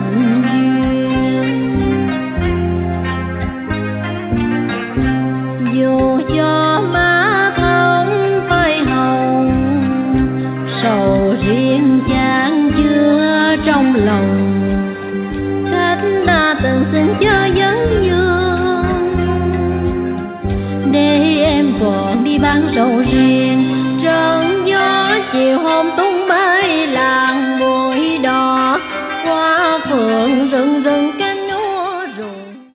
duyên. Dù cho má không phai hồng, sầu riêng chán chưa trong lòng, khách đã từng xin cho vấn dương, để em còn đi bán sầu riêng. Trơn gió chiều hôm tối